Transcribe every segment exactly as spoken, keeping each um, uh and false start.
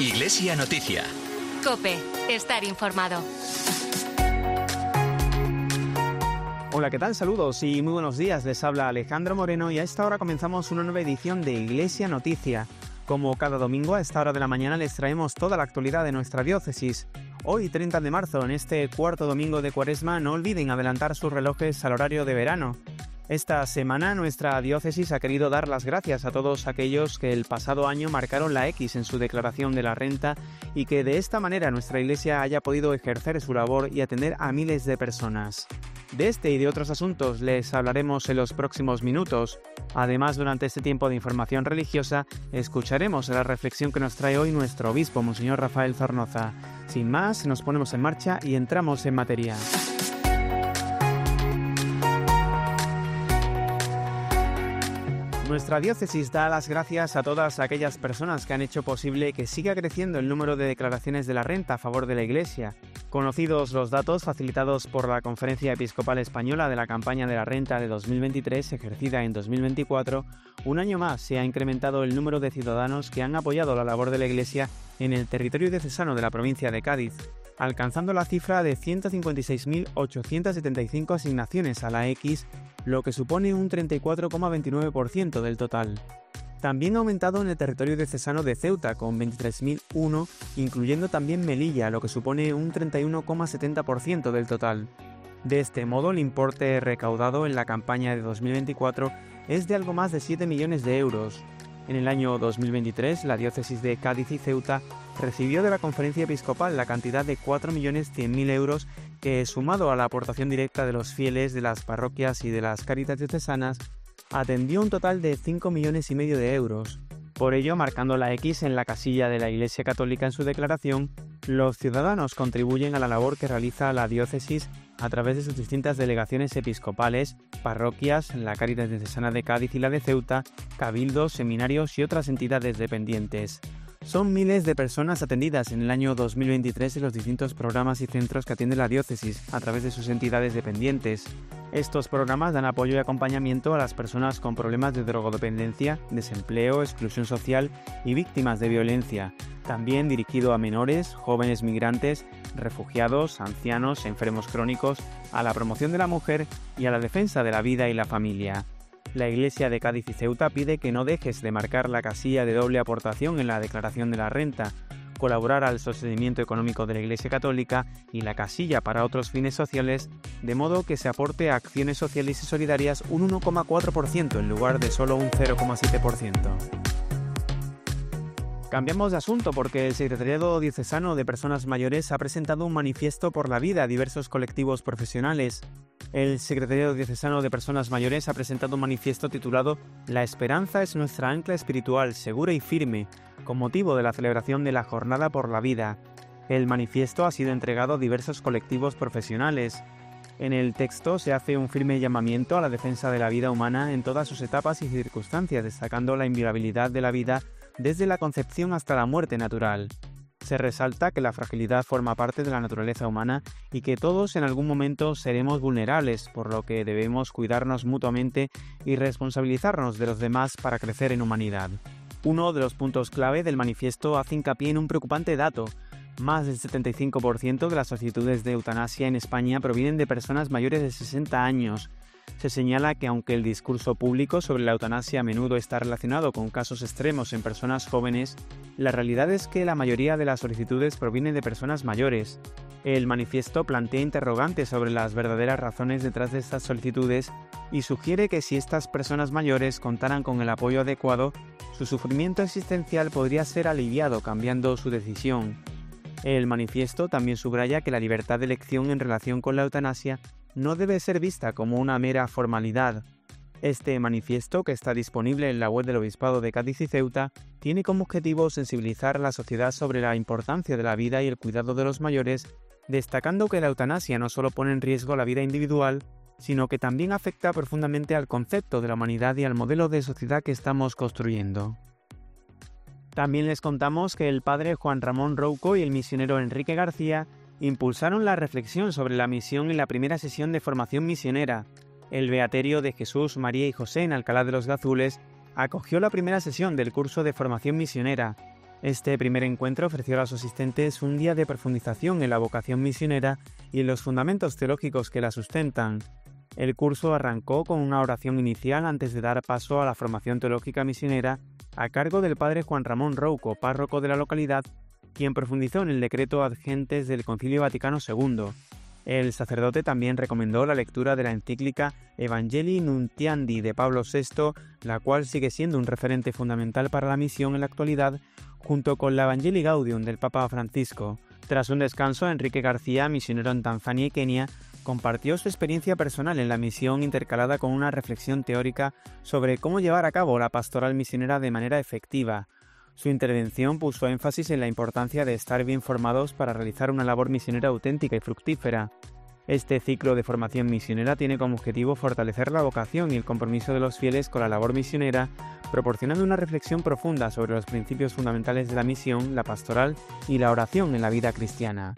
Iglesia Noticia. COPE. Estar informado. Hola, ¿qué tal? Saludos y muy buenos días. Les habla Alejandro Moreno y a esta hora comenzamos una nueva edición de Iglesia Noticia. Como cada domingo a esta hora de la mañana les traemos toda la actualidad de nuestra diócesis. Hoy, treinta de marzo, en este cuarto domingo de Cuaresma, no olviden adelantar sus relojes al horario de verano. Esta semana nuestra diócesis ha querido dar las gracias a todos aquellos que el pasado año marcaron la X en su declaración de la renta y que de esta manera nuestra iglesia haya podido ejercer su labor y atender a miles de personas. De este y de otros asuntos les hablaremos en los próximos minutos. Además, durante este tiempo de información religiosa, escucharemos la reflexión que nos trae hoy nuestro obispo, Monseñor Rafael Zornoza. Sin más, nos ponemos en marcha y entramos en materia. Nuestra diócesis da las gracias a todas aquellas personas que han hecho posible que siga creciendo el número de declaraciones de la renta a favor de la Iglesia. Conocidos los datos facilitados por la Conferencia Episcopal Española de la campaña de la renta de dos mil veintitrés, ejercida en dos mil veinticuatro, un año más se ha incrementado el número de ciudadanos que han apoyado la labor de la Iglesia en el territorio diocesano de la provincia de Cádiz, alcanzando la cifra de ciento cincuenta y seis mil ochocientas setenta y cinco asignaciones a la X, lo que supone un treinta y cuatro coma veintinueve por ciento del total. También ha aumentado en el territorio diocesano de Ceuta, con veintitrés mil uno, incluyendo también Melilla, lo que supone un treinta y uno coma setenta por ciento del total. De este modo, el importe recaudado en la campaña de dos mil veinticuatro es de algo más de siete millones de euros. En el año dos mil veintitrés, la diócesis de Cádiz y Ceuta recibió de la Conferencia Episcopal la cantidad de cuatro millones cien mil euros que, sumado a la aportación directa de los fieles de las parroquias y de las cáritas diocesanas, atendió un total de cinco millones y medio de euros. Por ello, marcando la X en la casilla de la Iglesia Católica en su declaración, los ciudadanos contribuyen a la labor que realiza la diócesis a través de sus distintas delegaciones episcopales, parroquias, la Cáritas Diocesana de Cádiz y la de Ceuta, cabildos, seminarios y otras entidades dependientes. Son miles de personas atendidas en el año dos mil veintitrés en los distintos programas y centros que atiende la diócesis a través de sus entidades dependientes. Estos programas dan apoyo y acompañamiento a las personas con problemas de drogodependencia, desempleo, exclusión social y víctimas de violencia. También dirigido a menores, jóvenes migrantes, refugiados, ancianos, enfermos crónicos, a la promoción de la mujer y a la defensa de la vida y la familia. La Iglesia de Cádiz y Ceuta pide que no dejes de marcar la casilla de doble aportación en la declaración de la renta, colaborar al sostenimiento económico de la Iglesia Católica y la casilla para otros fines sociales, de modo que se aporte a acciones sociales y solidarias un uno coma cuatro por ciento en lugar de solo un cero coma siete por ciento. Cambiamos de asunto porque el Secretariado Diocesano de Personas Mayores ha presentado un manifiesto por la vida a diversos colectivos profesionales. El Secretariado Diocesano de Personas Mayores ha presentado un manifiesto titulado «La esperanza es nuestra ancla espiritual, segura y firme», con motivo de la celebración de la Jornada por la Vida. El manifiesto ha sido entregado a diversos colectivos profesionales. En el texto se hace un firme llamamiento a la defensa de la vida humana en todas sus etapas y circunstancias, destacando la inviolabilidad de la vida desde la concepción hasta la muerte natural. Se resalta que la fragilidad forma parte de la naturaleza humana y que todos en algún momento seremos vulnerables, por lo que debemos cuidarnos mutuamente y responsabilizarnos de los demás para crecer en humanidad. Uno de los puntos clave del manifiesto hace hincapié en un preocupante dato. Más del setenta y cinco por ciento de las solicitudes de eutanasia en España provienen de personas mayores de sesenta años. Se señala que aunque el discurso público sobre la eutanasia a menudo está relacionado con casos extremos en personas jóvenes, la realidad es que la mayoría de las solicitudes provienen de personas mayores. El manifiesto plantea interrogantes sobre las verdaderas razones detrás de estas solicitudes y sugiere que si estas personas mayores contaran con el apoyo adecuado, su sufrimiento existencial podría ser aliviado cambiando su decisión. El manifiesto también subraya que la libertad de elección en relación con la eutanasia no debe ser vista como una mera formalidad. Este manifiesto, que está disponible en la web del Obispado de Cádiz y Ceuta, tiene como objetivo sensibilizar a la sociedad sobre la importancia de la vida y el cuidado de los mayores, destacando que la eutanasia no solo pone en riesgo la vida individual, sino que también afecta profundamente al concepto de la humanidad y al modelo de sociedad que estamos construyendo. También les contamos que el padre Juan Ramón Rouco y el misionero Enrique García impulsaron la reflexión sobre la misión en la primera sesión de formación misionera. El Beaterio de Jesús, María y José en Alcalá de los Gazules acogió la primera sesión del curso de formación misionera. Este primer encuentro ofreció a los asistentes un día de profundización en la vocación misionera y en los fundamentos teológicos que la sustentan. El curso arrancó con una oración inicial antes de dar paso a la formación teológica misionera a cargo del padre Juan Ramón Rouco, párroco de la localidad, quien profundizó en el decreto Ad Gentes del Concilio Vaticano segundo. El sacerdote también recomendó la lectura de la encíclica Evangelii Nuntiandi de Pablo sexto, la cual sigue siendo un referente fundamental para la misión en la actualidad, junto con la Evangelii Gaudium del Papa Francisco. Tras un descanso, Enrique García, misionero en Tanzania y Kenia, compartió su experiencia personal en la misión intercalada con una reflexión teórica sobre cómo llevar a cabo la pastoral misionera de manera efectiva. Su intervención puso énfasis en la importancia de estar bien formados para realizar una labor misionera auténtica y fructífera. Este ciclo de formación misionera tiene como objetivo fortalecer la vocación y el compromiso de los fieles con la labor misionera, proporcionando una reflexión profunda sobre los principios fundamentales de la misión, la pastoral y la oración en la vida cristiana.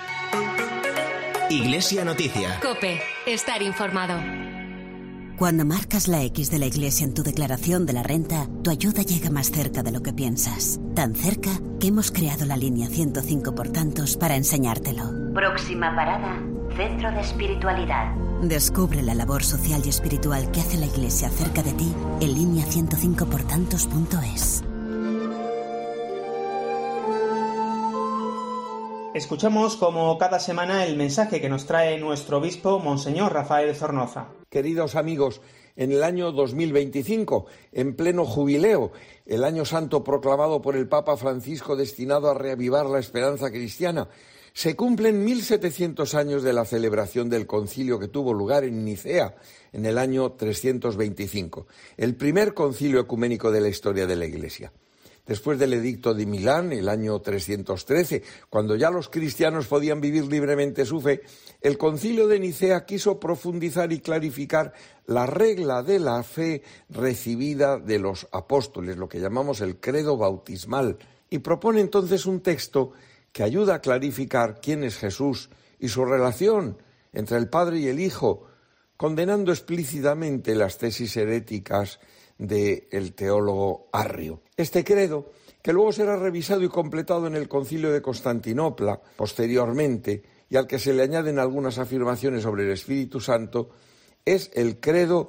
Iglesia Noticia. COPE. Estar informado. Cuando marcas la X de la Iglesia en tu declaración de la renta, tu ayuda llega más cerca de lo que piensas. Tan cerca que hemos creado la línea ciento cinco por tantos para enseñártelo. Próxima parada, Centro de Espiritualidad. Descubre la labor social y espiritual que hace la Iglesia cerca de ti en línea ciento cinco por tantos punto es. Escuchamos como cada semana el mensaje que nos trae nuestro obispo, Monseñor Rafael Zornoza. Queridos amigos, en el año dos mil veinticinco, en pleno jubileo, el año santo proclamado por el Papa Francisco destinado a reavivar la esperanza cristiana, se cumplen mil setecientos años de la celebración del concilio que tuvo lugar en Nicea en el año trescientos veinticinco, el primer concilio ecuménico de la historia de la Iglesia. Después del edicto de Milán, el año trescientos trece, cuando ya los cristianos podían vivir libremente su fe, el concilio de Nicea quiso profundizar y clarificar la regla de la fe recibida de los apóstoles, lo que llamamos el credo bautismal, y propone entonces un texto que ayuda a clarificar quién es Jesús y su relación entre el Padre y el Hijo, condenando explícitamente las tesis heréticas del teólogo Arrio. Este credo, que luego será revisado y completado en el Concilio de Constantinopla posteriormente, y al que se le añaden algunas afirmaciones sobre el Espíritu Santo, es el credo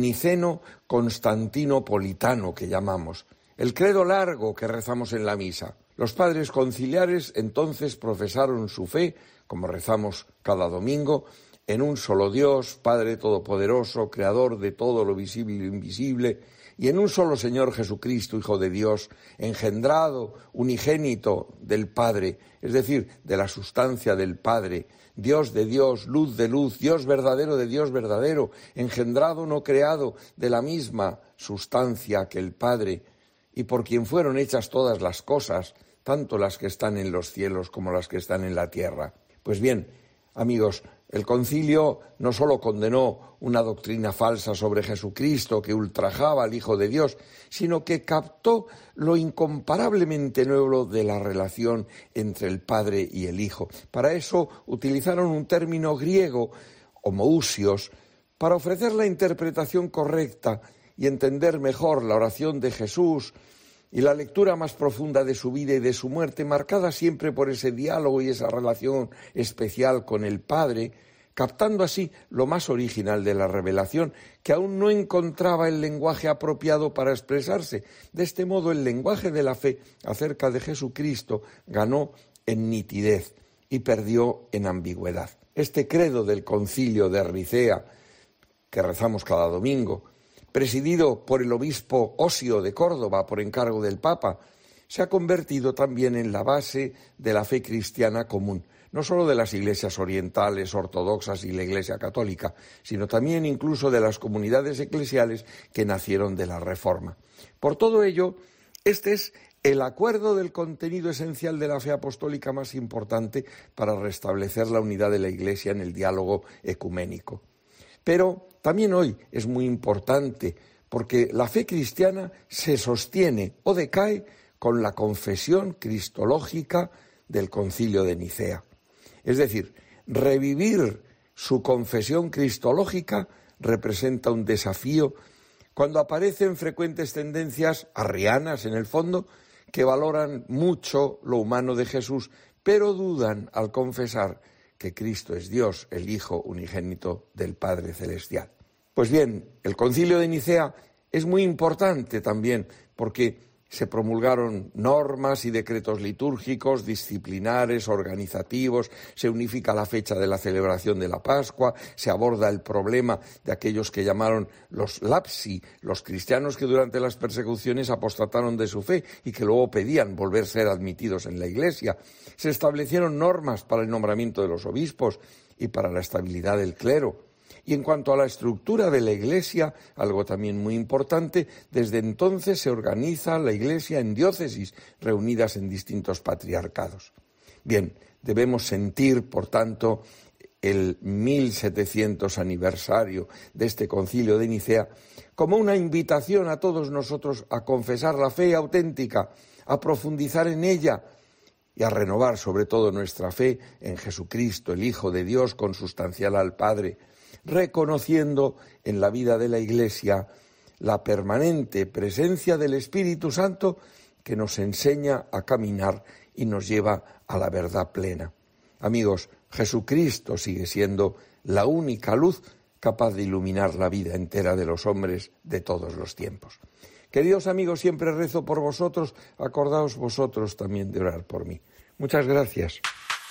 niceno-constantinopolitano que llamamos, el credo largo que rezamos en la misa. Los padres conciliares entonces profesaron su fe, como rezamos cada domingo, en un solo Dios, Padre Todopoderoso, Creador de todo lo visible y lo invisible, y en un solo Señor Jesucristo, Hijo de Dios, engendrado, unigénito del Padre, es decir, de la sustancia del Padre, Dios de Dios, luz de luz, Dios verdadero de Dios verdadero, engendrado, no creado, de la misma sustancia que el Padre, y por quien fueron hechas todas las cosas, tanto las que están en los cielos como las que están en la tierra. Pues bien, amigos, el concilio no solo condenó una doctrina falsa sobre Jesucristo que ultrajaba al Hijo de Dios, sino que captó lo incomparablemente nuevo de la relación entre el Padre y el Hijo. Para eso utilizaron un término griego, homoousios, para ofrecer la interpretación correcta y entender mejor la oración de Jesús y la lectura más profunda de su vida y de su muerte, marcada siempre por ese diálogo y esa relación especial con el Padre, captando así lo más original de la revelación, que aún no encontraba el lenguaje apropiado para expresarse. De este modo, el lenguaje de la fe acerca de Jesucristo ganó en nitidez y perdió en ambigüedad. Este credo del concilio de Nicea, que rezamos cada domingo, presidido por el obispo Osio de Córdoba por encargo del Papa, se ha convertido también en la base de la fe cristiana común, no solo de las iglesias orientales, ortodoxas y la Iglesia católica, sino también incluso de las comunidades eclesiales que nacieron de la Reforma. Por todo ello, este es el acuerdo del contenido esencial de la fe apostólica más importante para restablecer la unidad de la Iglesia en el diálogo ecuménico. Pero también hoy es muy importante porque la fe cristiana se sostiene o decae con la confesión cristológica del Concilio de Nicea. Es decir, revivir su confesión cristológica representa un desafío cuando aparecen frecuentes tendencias arrianas, en el fondo, que valoran mucho lo humano de Jesús, pero dudan al confesar que Cristo es Dios, el Hijo unigénito del Padre Celestial. Pues bien, el Concilio de Nicea es muy importante también porque se promulgaron normas y decretos litúrgicos, disciplinares, organizativos, se unifica la fecha de la celebración de la Pascua, se aborda el problema de aquellos que llamaron los lapsi, los cristianos que durante las persecuciones apostataron de su fe y que luego pedían volver a ser admitidos en la Iglesia. Se establecieron normas para el nombramiento de los obispos y para la estabilidad del clero. Y en cuanto a la estructura de la Iglesia, algo también muy importante, desde entonces se organiza la Iglesia en diócesis reunidas en distintos patriarcados. Bien, debemos sentir, por tanto, el mil setecientos aniversario de este Concilio de Nicea como una invitación a todos nosotros a confesar la fe auténtica, a profundizar en ella y a renovar sobre todo nuestra fe en Jesucristo, el Hijo de Dios, consustancial al Padre, reconociendo en la vida de la Iglesia la permanente presencia del Espíritu Santo que nos enseña a caminar y nos lleva a la verdad plena. Amigos, Jesucristo sigue siendo la única luz capaz de iluminar la vida entera de los hombres de todos los tiempos. Queridos amigos, siempre rezo por vosotros, acordaos vosotros también de orar por mí. Muchas gracias.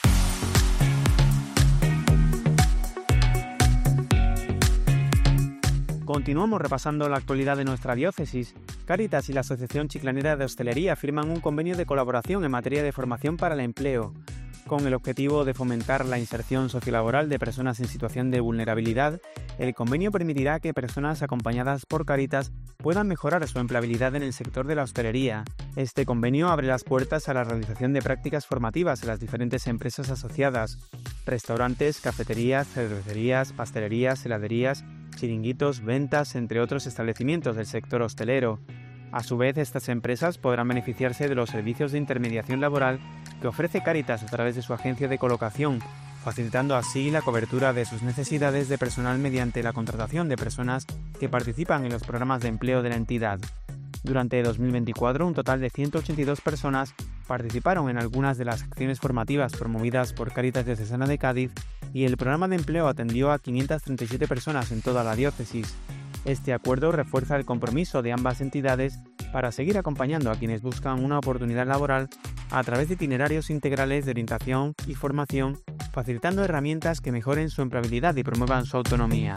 Continuamos repasando la actualidad de nuestra diócesis. Cáritas y la Asociación Chiclanera de Hostelería firman un convenio de colaboración en materia de formación para el empleo, con el objetivo de fomentar la inserción sociolaboral de personas en situación de vulnerabilidad. El convenio permitirá que personas acompañadas por Cáritas puedan mejorar su empleabilidad en el sector de la hostelería. Este convenio abre las puertas a la realización de prácticas formativas en las diferentes empresas asociadas: restaurantes, cafeterías, cervecerías, pastelerías, heladerías, chiringuitos, ventas, entre otros establecimientos del sector hostelero. A su vez, estas empresas podrán beneficiarse de los servicios de intermediación laboral que ofrece Cáritas a través de su agencia de colocación, facilitando así la cobertura de sus necesidades de personal mediante la contratación de personas que participan en los programas de empleo de la entidad. Durante dos mil veinticuatro, un total de ciento ochenta y dos personas participaron en algunas de las acciones formativas promovidas por Cáritas Diocesana de Cádiz y el programa de empleo atendió a quinientas treinta y siete personas en toda la diócesis. Este acuerdo refuerza el compromiso de ambas entidades para seguir acompañando a quienes buscan una oportunidad laboral a través de itinerarios integrales de orientación y formación, facilitando herramientas que mejoren su empleabilidad y promuevan su autonomía.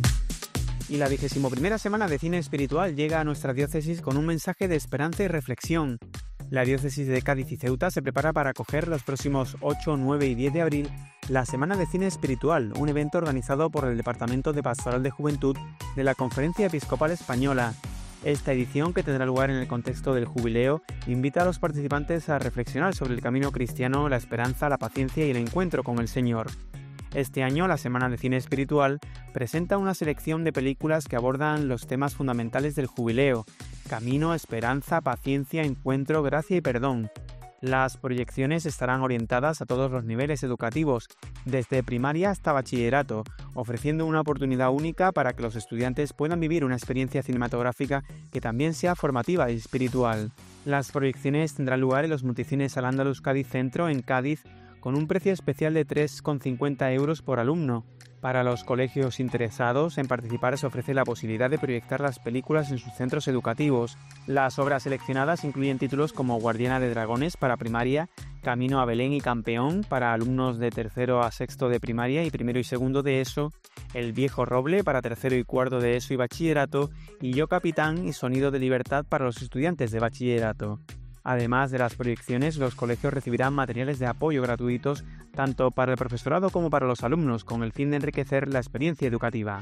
Y la vigésimo primera semana de Cine Espiritual llega a nuestra diócesis con un mensaje de esperanza y reflexión. La diócesis de Cádiz y Ceuta se prepara para acoger los próximos ocho, nueve y diez de abril la Semana de Cine Espiritual, un evento organizado por el Departamento de Pastoral de Juventud de la Conferencia Episcopal Española. Esta edición, que tendrá lugar en el contexto del Jubileo, invita a los participantes a reflexionar sobre el camino cristiano, la esperanza, la paciencia y el encuentro con el Señor. Este año, la Semana de Cine Espiritual presenta una selección de películas que abordan los temas fundamentales del Jubileo: camino, esperanza, paciencia, encuentro, gracia y perdón. Las proyecciones estarán orientadas a todos los niveles educativos, desde primaria hasta bachillerato, ofreciendo una oportunidad única para que los estudiantes puedan vivir una experiencia cinematográfica que también sea formativa y espiritual. Las proyecciones tendrán lugar en los multicines Al-Ándalus Cádiz Centro, en Cádiz, con un precio especial de tres con cincuenta euros por alumno. Para los colegios interesados en participar se ofrece la posibilidad de proyectar las películas en sus centros educativos. Las obras seleccionadas incluyen títulos como Guardiana de Dragones para primaria, Camino a Belén y Campeón para alumnos de tercero a sexto de primaria y primero y segundo de ESO, El Viejo Roble para tercero y cuarto de ESO y bachillerato, y Yo Capitán y Sonido de Libertad para los estudiantes de bachillerato. Además de las proyecciones, los colegios recibirán materiales de apoyo gratuitos tanto para el profesorado como para los alumnos, con el fin de enriquecer la experiencia educativa.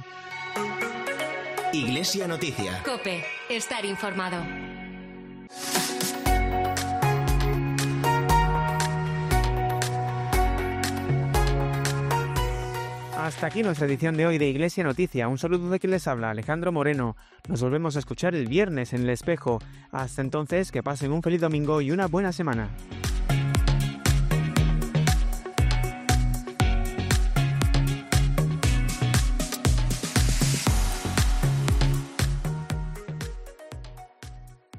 Iglesia Noticia. COPE. Estar informado. Hasta aquí nuestra edición de hoy de Iglesia Noticia. Un saludo de quien les habla, Alejandro Moreno. Nos volvemos a escuchar el viernes en El Espejo. Hasta entonces, que pasen un feliz domingo y una buena semana.